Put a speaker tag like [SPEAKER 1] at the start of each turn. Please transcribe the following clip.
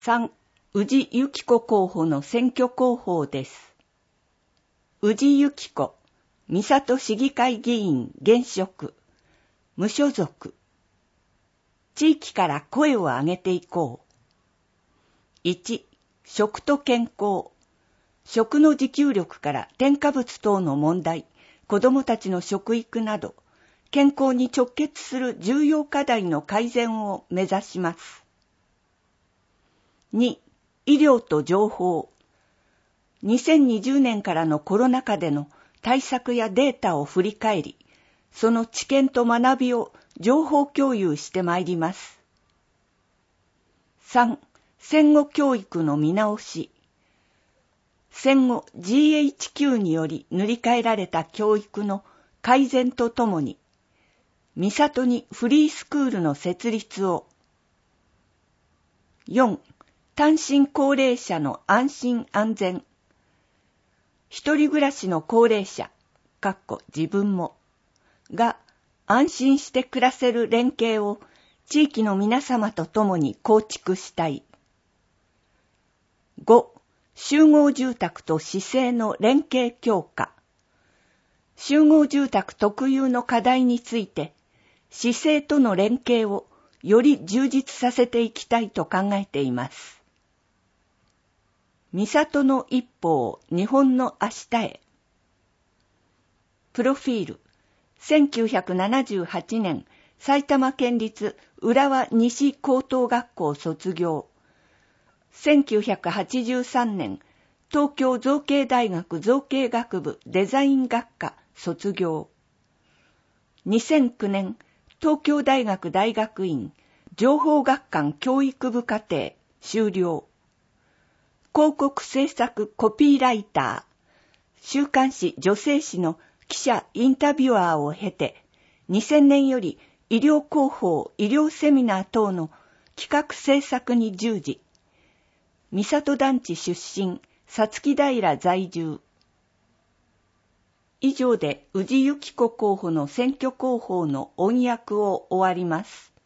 [SPEAKER 1] 3、宇治由紀子候補の選挙広報です。宇治由紀子、三郷市議会議員現職、無所属。地域から声を上げていこう。1、食と健康。食の自給力から添加物等の問題、子どもたちの食育など、健康に直結する重要課題の改善を目指します。2、医療と情報。2020年からのコロナ禍での対策やデータを振り返り、その知見と学びを情報共有してまいります。3、戦後教育の見直し。戦後 GHQ により塗り替えられた教育の改善とともに、三郷にフリースクールの設立を。4、単身高齢者の安心安全。一人暮らしの高齢者、自分も、が安心して暮らせる連携を地域の皆様と共に構築したい。5、集合住宅と市政の連携強化。集合住宅特有の課題について、市政との連携をより充実させていきたいと考えています。三郷の一歩を日本の明日へ。プロフィール。1978年、埼玉県立浦和西高等学校卒業。1983年、東京造形大学造形学部デザイン学科卒業。2009年、東京大学大学院情報学館教育部課程修了。広告制作コピーライター、週刊誌女性誌の記者インタビュアーを経て、2000年より医療広報、医療セミナー等の企画制作に従事。三郷団地出身、さつき平在住。以上で宇治由紀子候補の選挙広報の音訳を終わります。